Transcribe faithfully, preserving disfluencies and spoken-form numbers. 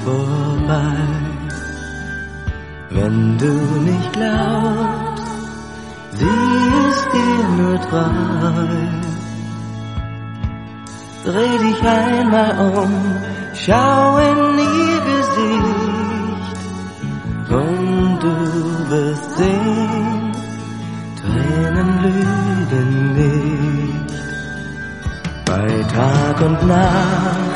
vorbei. Wenn du nicht glaubst, sieh es dir nur treu. Dreh dich einmal um, schau in ihr Gesicht und du wirst sehen, Tränen lügen nicht. Bei Tag und Nacht